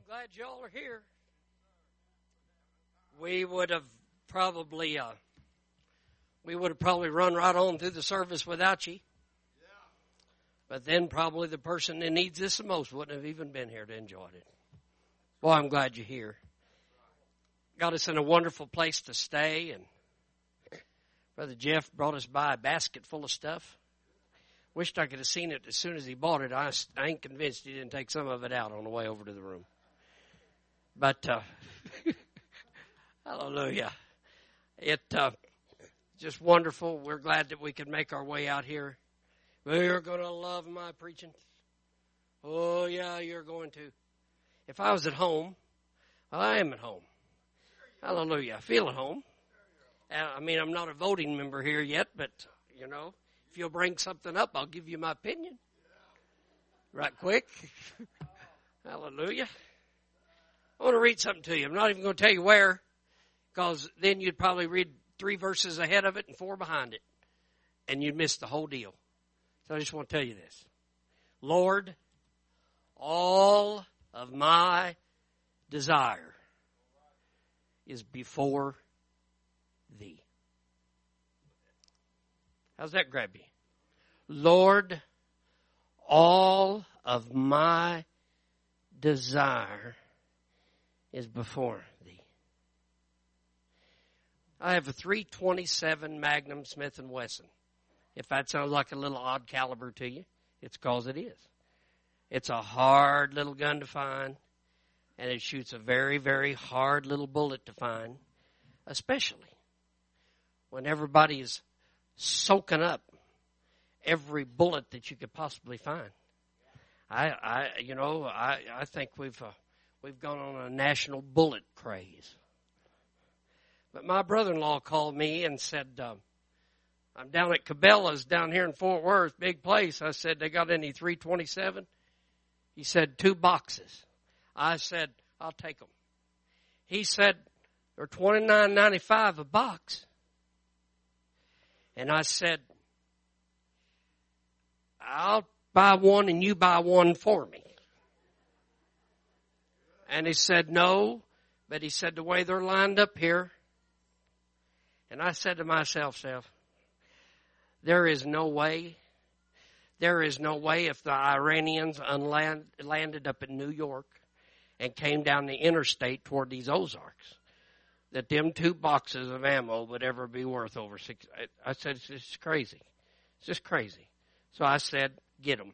glad y'all are here. We would have probably run right on through the service without you. But then probably the person that needs this the most wouldn't have even been here to enjoy it. Well, I'm glad you're here. Got us in a wonderful place to stay, and Brother Jeff brought us by a basket full of stuff. Wished I could have seen it as soon as he bought it. I ain't convinced he didn't take some of it out on the way over to the room. But, hallelujah. Just wonderful. We're glad that we could make our way out here. You're going to love my preaching. Oh, yeah, you're going to. If I was at home, well, I am at home. Hallelujah. I feel at home. I'm not a voting member here yet, but, if you'll bring something up, I'll give you my opinion. Right quick. Hallelujah. I want to read something to you. I'm not even going to tell you where, because then you'd probably read 3 verses ahead of it and 4 behind it, and you'd miss the whole deal. So I just want to tell you this. Lord, all of my desire is before thee. How's that grab you? Lord, all of my desire is before thee. I have a .327 Magnum Smith & Wesson. If that sounds like a little odd caliber to you, it's because it is. It's a hard little gun to find, and it shoots a very, very hard little bullet to find, especially when everybody is soaking up every bullet that you could possibly find. I think we've gone on a national bullet craze. But my brother-in-law called me and said, I'm down at Cabela's down here in Fort Worth, big place. I said, they got any .327? He said, 2 boxes. I said, I'll take them. He said, they're $29.95 a box. And I said, I'll buy one and you buy one for me. And he said, no, but he said, the way they're lined up here. And I said to myself, there is no way if the Iranians landed up in New York and came down the interstate toward these Ozarks, that them 2 boxes of ammo would ever be worth over 6. I said, it's just crazy. It's just crazy. So I said, get them.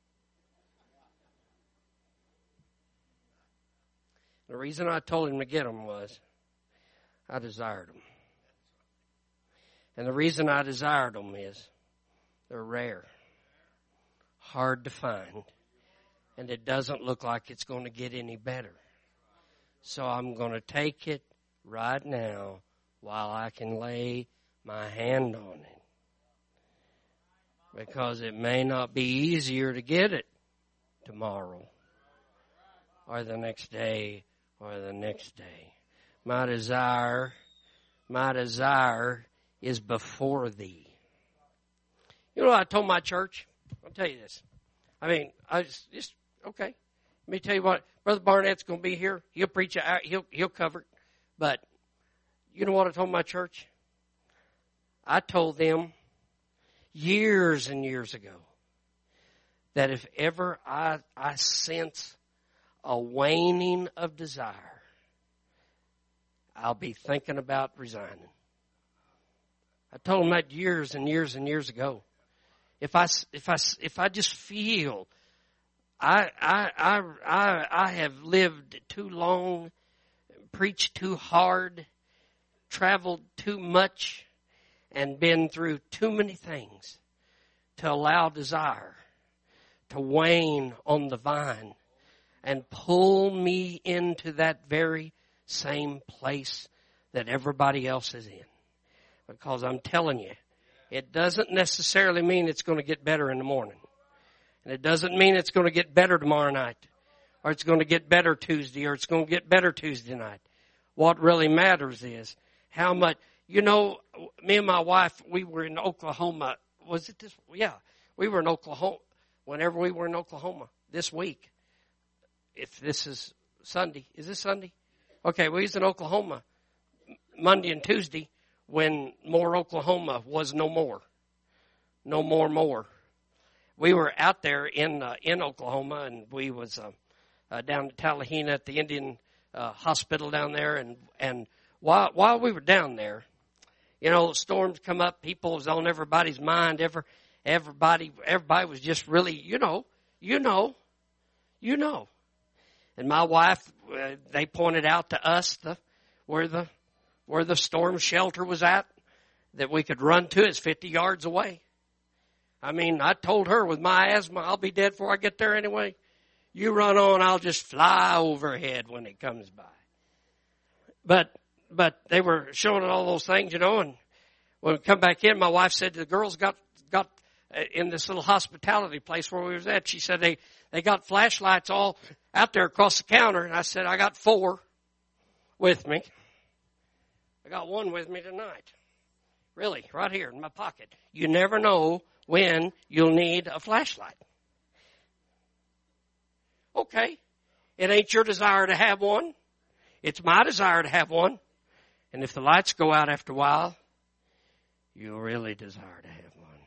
The reason I told him to get them was I desired them. And the reason I desired them is they're rare, hard to find, and it doesn't look like it's going to get any better. So I'm going to take it right now while I can lay my hand on it. Because it may not be easier to get it tomorrow or the next day or the next day. My desire is before thee. You know what I told my church? I'll tell you this. Okay. Let me tell you what. Brother Barnett's going to be here. He'll preach it out. He'll cover it. But you know what I told my church? I told them years and years ago that if ever I sense a waning of desire, I'll be thinking about resigning. I told them that years and years and years ago. If I just feel I have lived too long, preached too hard, traveled too much, and been through too many things to allow desire to wane on the vine and pull me into that very same place that everybody else is in. Because I'm telling you, it doesn't necessarily mean it's going to get better in the morning. And it doesn't mean it's going to get better tomorrow night. Or it's going to get better Tuesday. Or it's going to get better Tuesday night. What really matters is how much. You know, me and my wife, we were in Oklahoma. Was it this? Yeah. We were in Oklahoma. Whenever we were in Oklahoma this week. If this is Sunday. Is this Sunday? Okay, we was in Oklahoma Monday and Tuesday when More Oklahoma was no more. No more. We were out there in Oklahoma, and we was down at Tallahena at the Indian hospital down there, and while we were down there, you know, storms come up, people was on everybody's mind, everybody was just really, you know. And my wife, they pointed out to us where the storm shelter was at, that we could run to. It's 50 yards away. I mean, I told her with my asthma, I'll be dead before I get there anyway. You run on, I'll just fly overhead when it comes by. But they were showing all those things, you know, and when we come back in, my wife said the girls got in this little hospitality place where we was at. She said they got flashlights all out there across the counter, and I said, I got 4 with me. I got 1 with me tonight. Really, right here in my pocket. You never know when you'll need a flashlight. Okay. It ain't your desire to have one. It's my desire to have one. And if the lights go out after a while, you'll really desire to have one.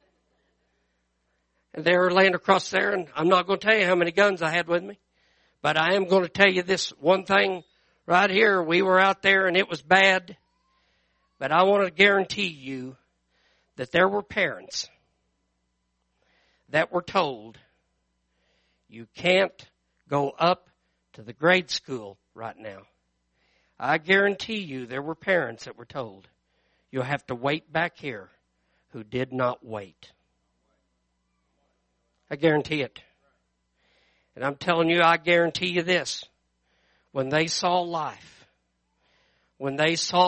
And they were laying across there, and I'm not going to tell you how many guns I had with me. But I am going to tell you this one thing right here. We were out there, and it was bad. But I want to guarantee you that there were parents that were told, you can't go up to the grade school right now. I guarantee you there were parents that were told, you'll have to wait back here, who did not wait. I guarantee it. And I'm telling you, I guarantee you this. When they saw life, and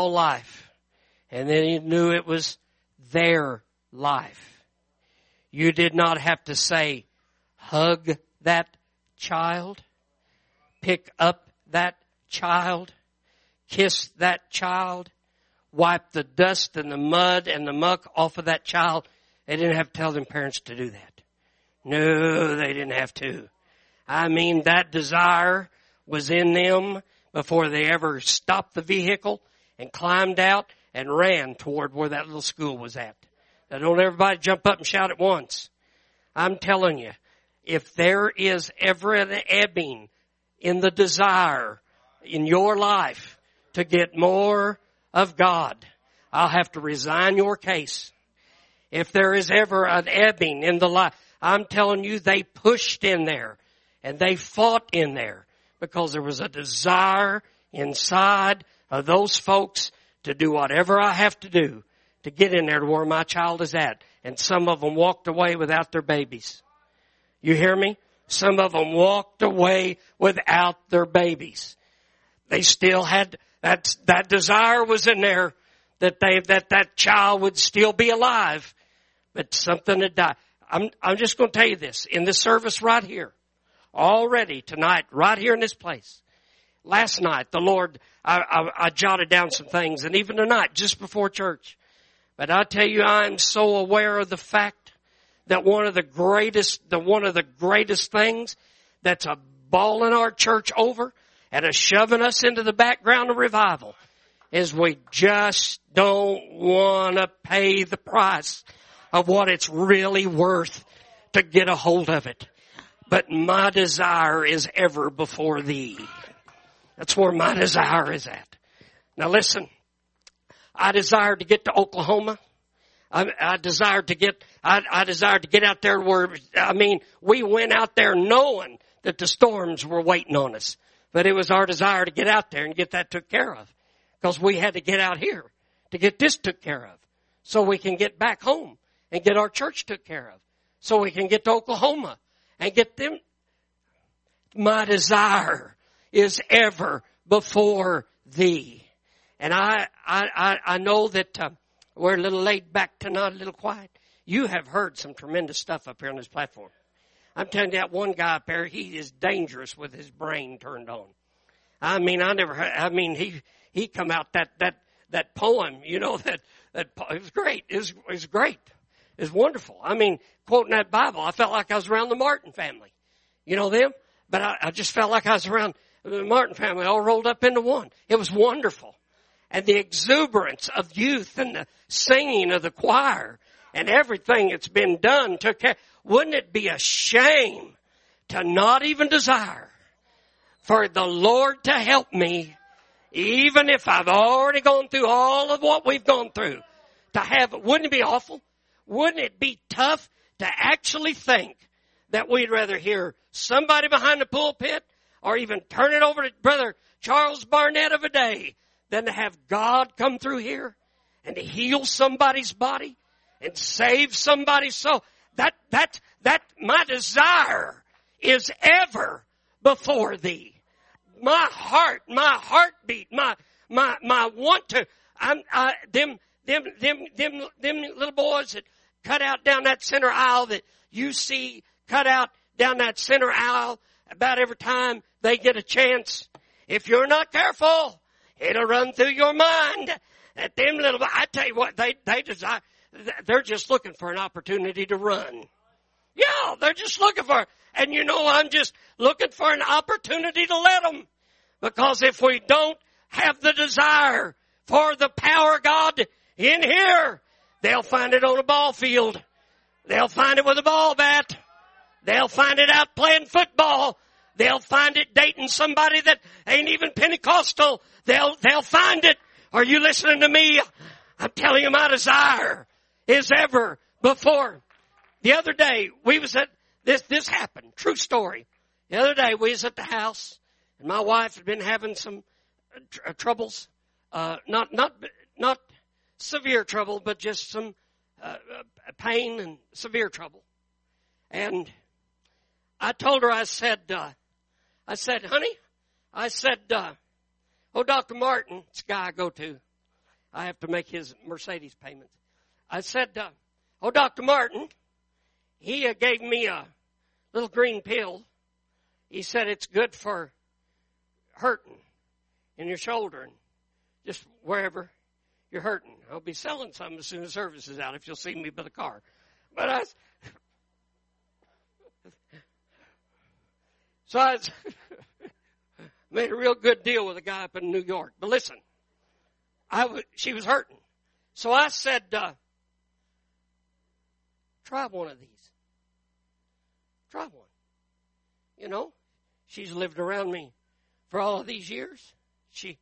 they knew it was their life, you did not have to say, hug that child, pick up that child, kiss that child, wipe the dust and the mud and the muck off of that child. They didn't have to tell them parents to do that. No, they didn't have to. I mean, that desire was in them before they ever stopped the vehicle and climbed out and ran toward where that little school was at. Now, don't everybody jump up and shout at once. I'm telling you, if there is ever an ebbing in the desire in your life to get more of God, I'll have to resign your case. If there is ever an ebbing in the life, I'm telling you, they pushed in there and they fought in there because there was a desire inside of those folks to do whatever I have to do to get in there to where my child is at. And some of them walked away without their babies. You hear me? Some of them walked away without their babies. They still had that desire was in there that child would still be alive, but something had died. I'm just going to tell you this. In this service right here, already tonight, right here in this place, last night, the Lord, I jotted down some things, and even tonight, just before church. But I tell you, I'm so aware of the fact that one of the greatest things that's a balling our church over and a shoving us into the background of revival is we just don't want to pay the price of what it's really worth to get a hold of it. But my desire is ever before thee. That's where my desire is at. Now listen, I desired to get to Oklahoma. I desired to get out there where, we went out there knowing that the storms were waiting on us. But it was our desire to get out there and get that took care of. Because we had to get out here to get this took care of. So we can get back home and get our church took care of. So we can get to Oklahoma and get them. My desire is ever before thee. And I know that we're a little laid back tonight, a little quiet. You have heard some tremendous stuff up here on this platform. I'm telling you, that one guy up there, he is dangerous with his brain turned on. He come out that poem, that it was great. It was great. It was wonderful. Quoting that Bible, I felt like I was around the Martin family. You know them? But I just felt like I was around the Martin family all rolled up into one. It was wonderful. And the exuberance of youth and the singing of the choir and everything that's been done took care. Wouldn't it be a shame to not even desire for the Lord to help me, even if I've already gone through all of what we've gone through, to have, wouldn't it be awful? Wouldn't it be tough to actually think that we'd rather hear somebody behind the pulpit or even turn it over to Brother Charles Barnett of a day than to have God come through here and to heal somebody's body and save somebody's soul? That my desire is ever before thee. My heart, my heartbeat, my want to, them little boys that cut out down that center aisle that you see cut out down that center aisle about every time they get a chance. If you're not careful, it'll run through your mind that them little, I tell you what, they desire, they're just looking for an opportunity to run. Yeah, they're just looking for, and you know, I'm just looking for an opportunity to let them. Because if we don't have the desire for the power of God in here, they'll find it on a ball field. They'll find it with a ball bat. They'll find it out playing football. They'll find it dating somebody that ain't even Pentecostal. They'll find it. Are you listening to me? I'm telling you, my desire is ever before. The other day, we was at, this happened, true story. The other day, we was at the house, and my wife had been having some troubles, not severe trouble, but just some pain and severe trouble. And I told her, I said, honey, Dr. Martin, it's the guy I go to. I have to make his Mercedes payments. I said, Dr. Martin, he gave me a little green pill. He said it's good for hurting in your shoulder and just wherever you're hurting. I'll be selling some as soon as service is out if you'll see me by the car. But I made a real good deal with a guy up in New York. But listen, she was hurting. So I said, try one of these. Try one. You know, she's lived around me for all of these years. She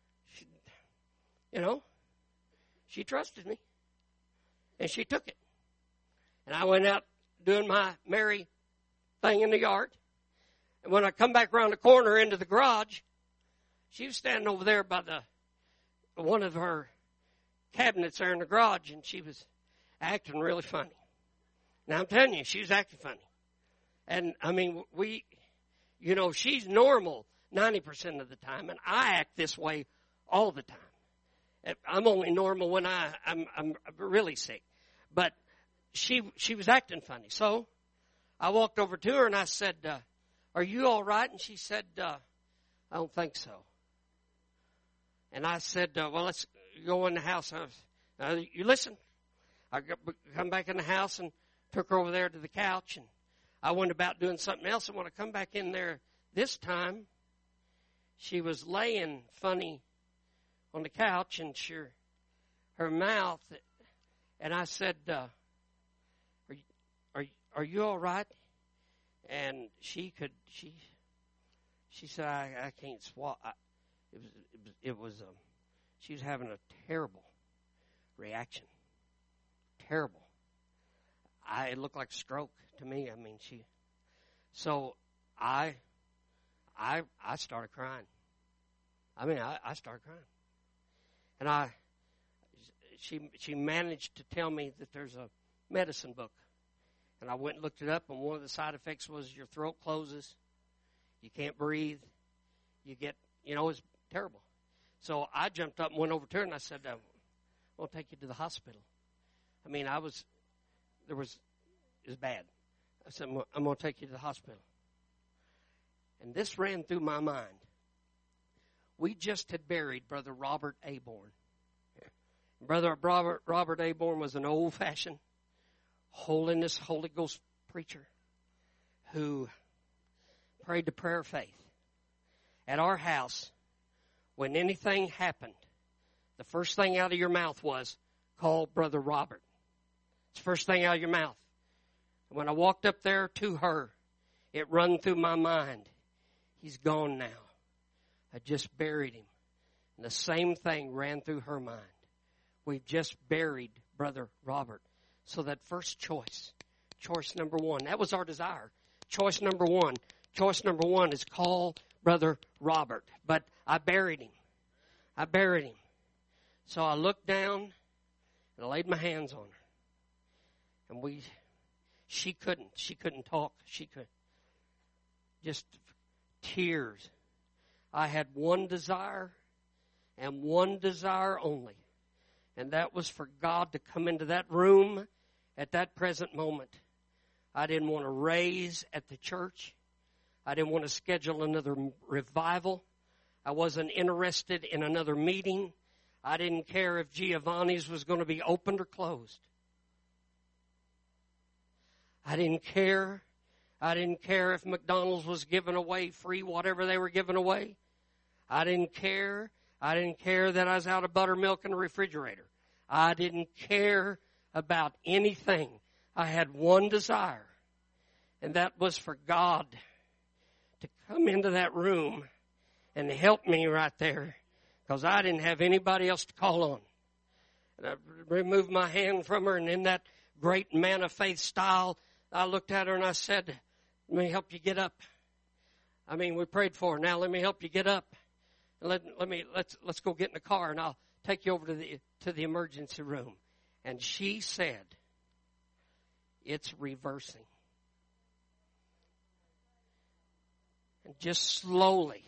trusted me. And she took it. And I went out doing my merry thing in the yard. And when I come back around the corner into the garage, she was standing over there by one of her cabinets there in the garage, and she was acting really funny. Now, I'm telling you, she was acting funny. And, I mean, she's normal 90% of the time, and I act this way all the time. I'm only normal when I'm really sick. But she was acting funny. So I walked over to her, and I said, are you all right? And she said, I don't think so. And I said, well, let's go in the house. You listen. I come back in the house and took her over there to the couch, and I went about doing something else. And when I come back in there this time, she was laying funny on the couch, and her mouth, and I said, are you all right? And she said, I can't swallow. She was having a terrible reaction. Terrible. It looked like a stroke to me. I mean, so I started crying. I mean, I started crying. And she managed to tell me that there's a medicine book. And I went and looked it up, and one of the side effects was your throat closes. You can't breathe. You get, it's terrible. So I jumped up and went over to her, and I said, I'll take you to the hospital. I mean, it was bad. I said, I'm going to take you to the hospital. And this ran through my mind. We just had buried Brother Robert Aborn. Brother Robert Aborn was an old-fashioned holiness, Holy Ghost preacher who prayed the prayer of faith. at our house, when anything happened, the first thing out of your mouth was, call Brother Robert. It's the first thing out of your mouth. When I walked up there to her, it run through my mind. He's gone now. I just buried him. And the same thing ran through her mind. We've just buried Brother Robert. So that first choice number one, that was our desire. Choice number one is call Brother Robert. But I buried him. So I looked down and I laid my hands on her. And she couldn't talk. She could just tears. I had one desire and one desire only. And that was for God to come into that room at that present moment. I didn't want to raise at the church. I didn't want to schedule another revival. I wasn't interested in another meeting. I didn't care if Giovanni's was going to be opened or closed. I didn't care. I didn't care if McDonald's was giving away free whatever they were giving away. I didn't care. I didn't care that I was out of buttermilk in the refrigerator. I didn't care about anything. I had one desire, and that was for God to come into that room and help me right there, because I didn't have anybody else to call on. And I removed my hand from her, and in that great man of faith style, I looked at her and I said, let me help you get up. I mean, we prayed for her. Now let me help you get up. And let's go get in the car, and I'll take you over to the emergency room. And she said, it's reversing. And just slowly,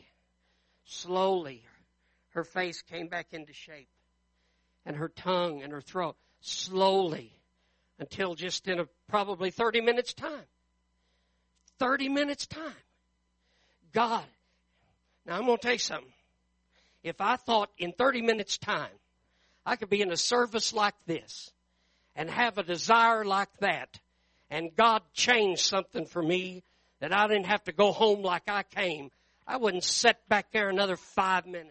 her face came back into shape. And her tongue and her throat, slowly, until just in probably 30 minutes time. 30 minutes time. God. Now I'm going to tell you something. If I thought in 30 minutes time I could be in a service like this and have a desire like that, and God changed something for me that I didn't have to go home like I came, I wouldn't sit back there another 5 minutes.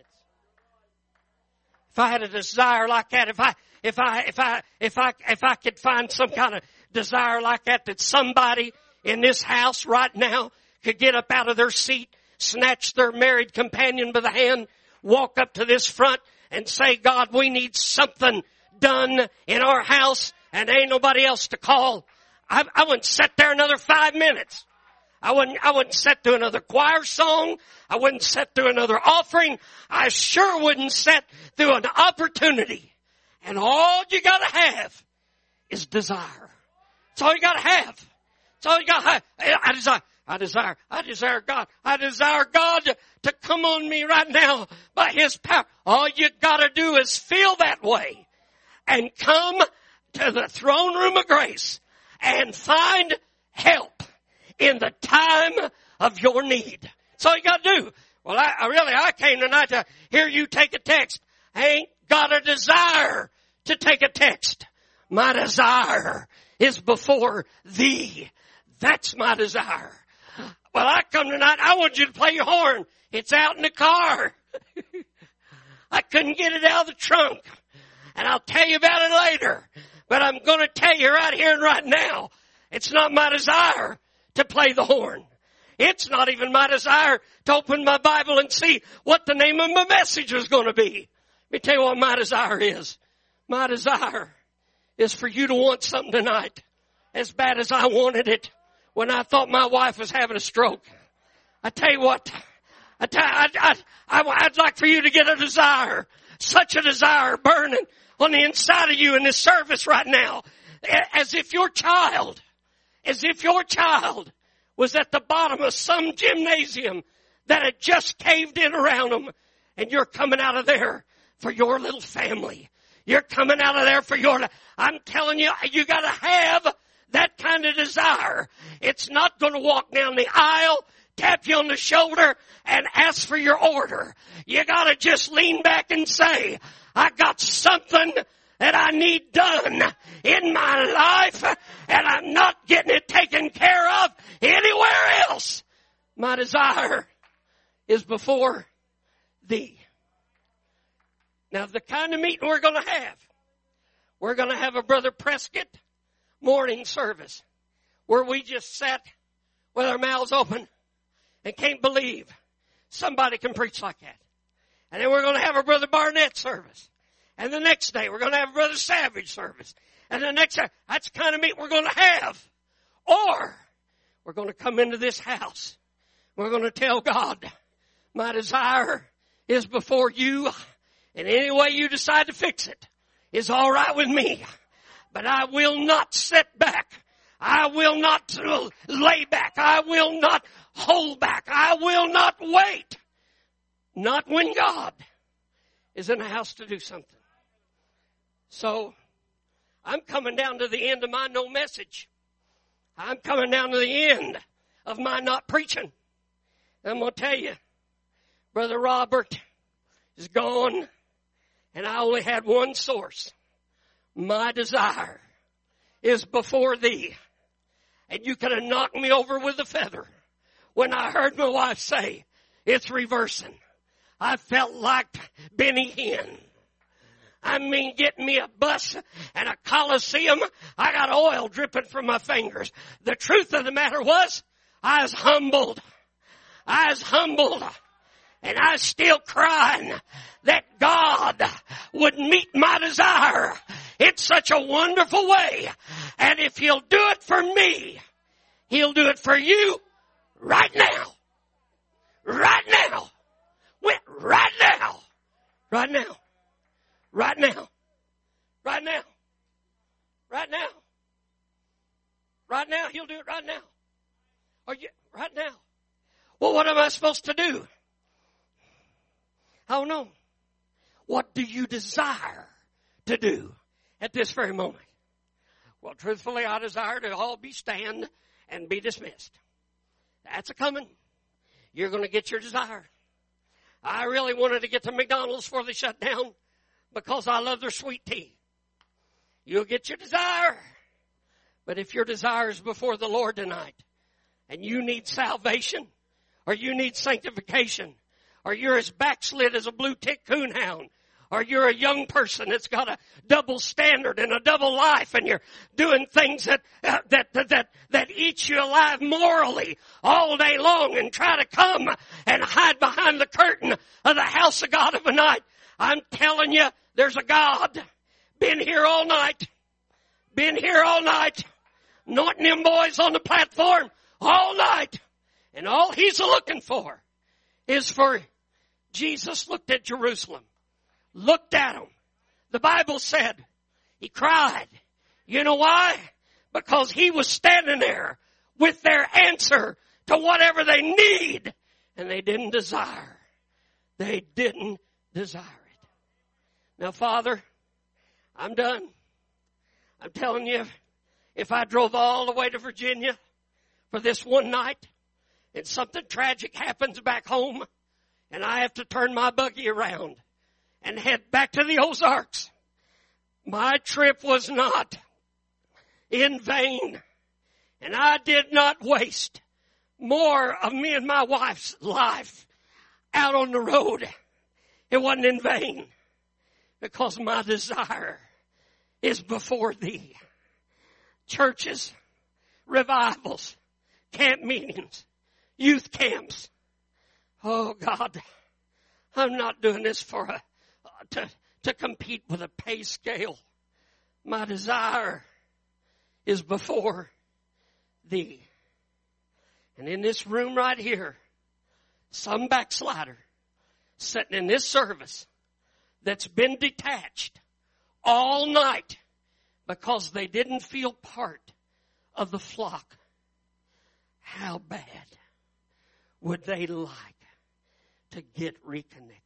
If I had a desire like that, if I could find some kind of desire like that somebody in this house right now could get up out of their seat, snatch their married companion by the hand, walk up to this front and say, God, we need something done in our house, and ain't nobody else to call. I wouldn't sit there another 5 minutes. I wouldn't sit through another choir song. I wouldn't sit through another offering. I sure wouldn't sit through an opportunity. And all you gotta have is desire. That's all you gotta have. That's all you gotta have. I desire God. I desire God to come on me right now by His power. All you gotta do is feel that way and come to the throne room of grace and find help in the time of your need. That's all you gotta do. Well, I came tonight to hear you take a text. I ain't got a desire to take a text. My desire is before Thee. That's my desire. Well, I come tonight, I want you to play your horn. It's out in the car. I couldn't get it out of the trunk. And I'll tell you about it later. But I'm going to tell you right here and right now, it's not my desire to play the horn. It's not even my desire to open my Bible and see what the name of my message was going to be. Let me tell you what my desire is. My desire is for you to want something tonight as bad as I wanted it when I thought my wife was having a stroke. I tell you what, I'd like for you to get a desire, such a desire burning on the inside of you in this service right now, as if your child was at the bottom of some gymnasium that had just caved in around them, and you're coming out of there for your little family. You're coming out of there for I'm telling you, you gotta have that kind of desire. It's not going to walk down the aisle, tap you on the shoulder, and ask for your order. You got to just lean back and say, I got something that I need done in my life, and I'm not getting it taken care of anywhere else. My desire is before thee. Now, the kind of meeting we're going to have a Brother Prescott morning service where we just sat with our mouths open and can't believe somebody can preach like that. And then we're going to have a Brother Barnett service. And the next day we're going to have a Brother Savage service. And the next day, that's the kind of meeting we're going to have. Or we're going to come into this house. We're going to tell God, my desire is before you, and any way you decide to fix it is all right with me. But I will not sit back. I will not lay back. I will not hold back. I will not wait. Not when God is in the house to do something. So, I'm coming down to the end of my no message. I'm coming down to the end of my not preaching. I'm going to tell you, Brother Robert is gone, and I only had one source. My desire is before thee. And you could have knocked me over with a feather when I heard my wife say, it's reversing. I felt like Benny Hinn. I mean, get me a bus and a Coliseum. I got oil dripping from my fingers. The truth of the matter was, I was humbled. And I was still crying that God would meet my desire in such a wonderful way. And if He'll do it for me, He'll do it for you right now. Right now. Right now. Right now. Right now. Right now. Right now. Right now. He'll do it right now. Right now. Well, what am I supposed to do? I don't know. What do you desire to do at this very moment? Well, truthfully, I desire to all be stand and be dismissed. That's a coming. You're going to get your desire. I really wanted to get to McDonald's before they shut down because I love their sweet tea. You'll get your desire. But if your desire is before the Lord tonight and you need salvation or you need sanctification or you're as backslid as a blue tick coonhound, or you're a young person that's got a double standard and a double life, and you're doing things that eat you alive morally all day long, and try to come and hide behind the curtain of the house of God of a night. I'm telling you, there's a God. Been here all night. Anointing them boys on the platform all night. And all He's looking for is for Jesus looked at Jerusalem. Looked at them. The Bible said He cried. You know why? Because He was standing there with their answer to whatever they need. And they didn't desire. They didn't desire it. Now, Father, I'm done. I'm telling you, if I drove all the way to Virginia for this one night and something tragic happens back home and I have to turn my buggy around and head back to the Ozarks, my trip was not in vain. And I did not waste more of me and my wife's life out on the road. It wasn't in vain because my desire is before thee. Churches, revivals, camp meetings, youth camps. Oh God, I'm not doing this for to compete with a pay scale. My desire is before thee. And in this room right here, some backslider sitting in this service that's been detached all night because they didn't feel part of the flock. How bad would they like to get reconnected?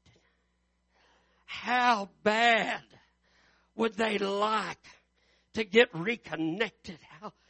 How bad would they like to get reconnected?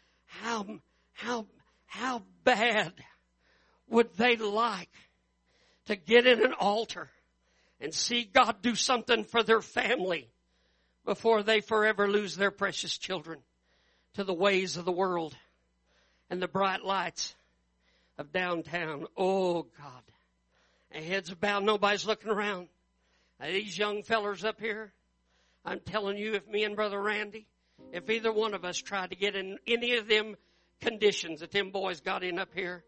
How bad would they like to get in an altar and see God do something for their family before they forever lose their precious children to the ways of the world and the bright lights of downtown? Oh God, And heads are bowed, nobody's looking around. Now, these young fellers up here, I'm telling you, if me and Brother Randy, if either one of us tried to get in any of them conditions that them boys got in up here,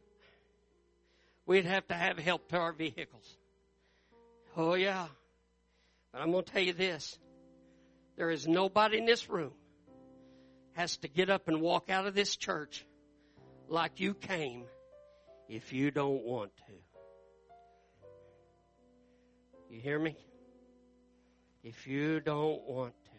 we'd have to have help to our vehicles. Oh, yeah. But I'm going to tell you this. There is nobody in this room has to get up and walk out of this church like you came if you don't want to. You hear me? If you don't want to.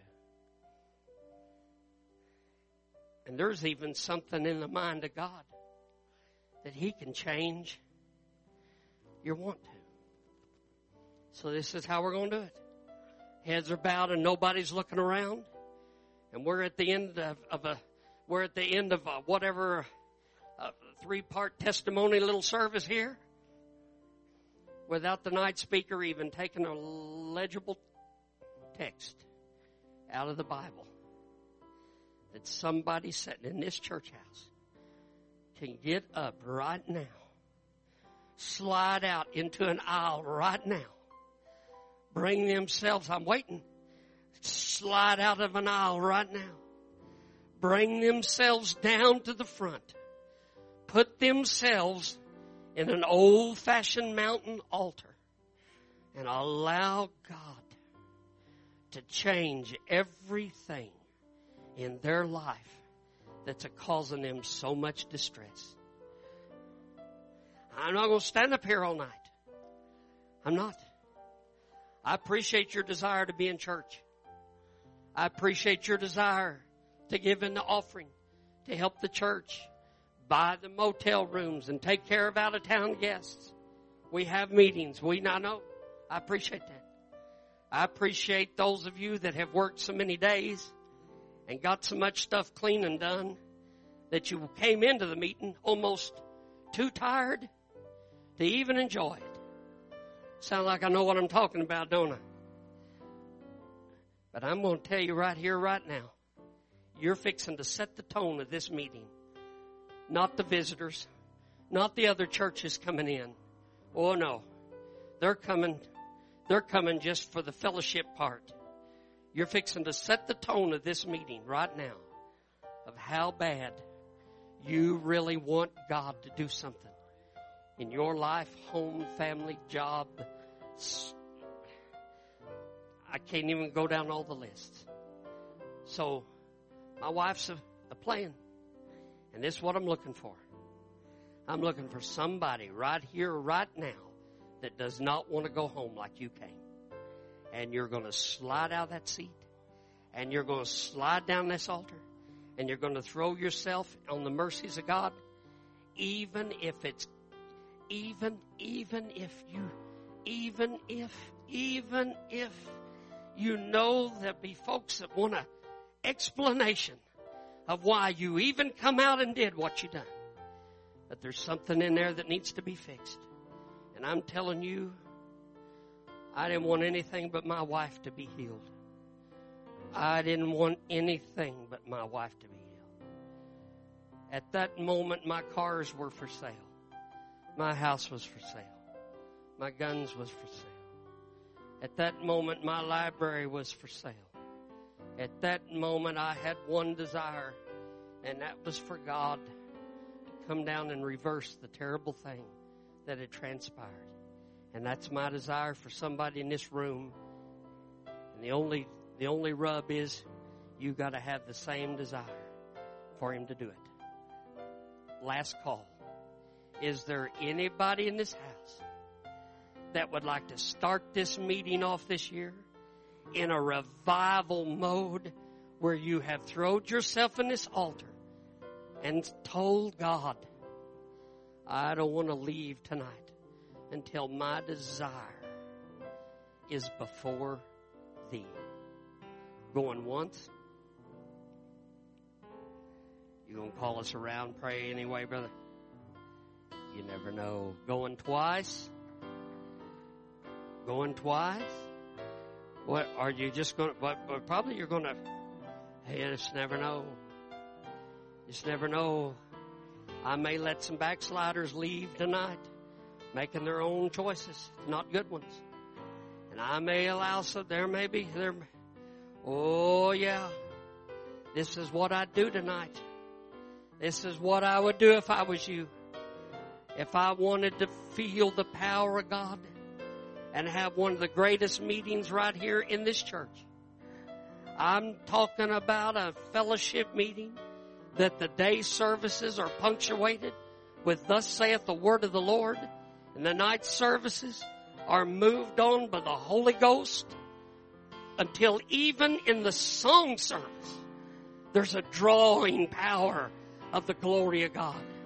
And there's even something in the mind of God that He can change your want to. So this is how we're going to do it. Heads are bowed and nobody's looking around. And we're at the end of a whatever three-part testimony little service here, without the night speaker even taking a legible text out of the Bible, that somebody sitting in this church house can get up right now, slide out into an aisle right now, bring themselves, I'm waiting, slide out of an aisle right now, bring themselves down to the front, put themselves in an old-fashioned mountain altar, and allow God to change everything in their life that's causing them so much distress. I'm not going to stand up here all night. I'm not. I appreciate your desire to be in church. I appreciate your desire to give in the offering, to help the church, buy the motel rooms, and take care of out-of-town guests. We have meetings. I know. I appreciate that. I appreciate those of you that have worked so many days and got so much stuff clean and done that you came into the meeting almost too tired to even enjoy it. Sound like I know what I'm talking about, don't I? But I'm going to tell you right here, right now, you're fixing to set the tone of this meeting. Not the visitors, not the other churches coming in. Oh, no. They're coming just for the fellowship part. You're fixing to set the tone of this meeting right now of how bad you really want God to do something in your life, home, family, job. I can't even go down all the lists. So my wife's a plan. And this is what I'm looking for. I'm looking for somebody right here, right now, that does not want to go home like you came. And you're going to slide out of that seat. And you're going to slide down this altar. And you're going to throw yourself on the mercies of God. Even if you know there'll be folks that want an explanation of why you even come out and did what you done. But there's something in there that needs to be fixed. And I'm telling you, I didn't want anything but my wife to be healed. I didn't want anything but my wife to be healed. At that moment, my cars were for sale. My house was for sale. My guns was for sale. At that moment, my library was for sale. At that moment, I had one desire, and that was for God to come down and reverse the terrible thing that had transpired. And that's my desire for somebody in this room. And the only rub is you got to have the same desire for Him to do it. Last call. Is there anybody in this house that would like to start this meeting off this year in a revival mode where you have thrown yourself in this altar and told God, I don't want to leave tonight until my desire is before Thee? Going once? You gonna call us around, pray anyway, brother? You never know. Going twice? Going twice? What are you just going to, but probably you're going to, hey, you just never know. Just never know. I may let some backsliders leave tonight making their own choices, not good ones. And I may allow some, oh yeah, this is what I'd do tonight. This is what I would do if I was you. If I wanted to feel the power of God and have one of the greatest meetings right here in this church. I'm talking about a fellowship meeting that the day services are punctuated with thus saith the word of the Lord, and the night services are moved on by the Holy Ghost until even in the song service there's a drawing power of the glory of God.